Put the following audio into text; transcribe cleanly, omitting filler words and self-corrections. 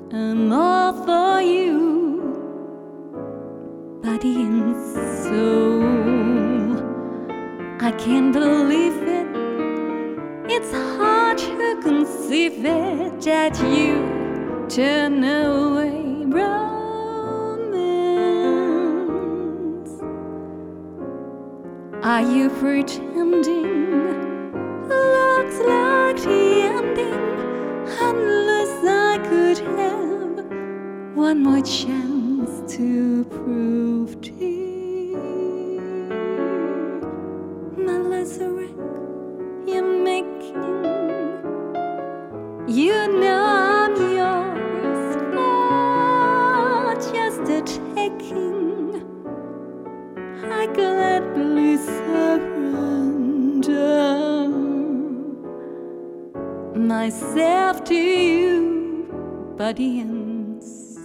I'm all for you, body and soul. I can't believe it. It's hard to conceive it that you turn away romance. Are you pretending? Looks like the ending. Unless I could have one more chance to prove to you my lesser wreck you're making. You know I'm yours for just a taking. I gladly surrender myself to you, body and soul.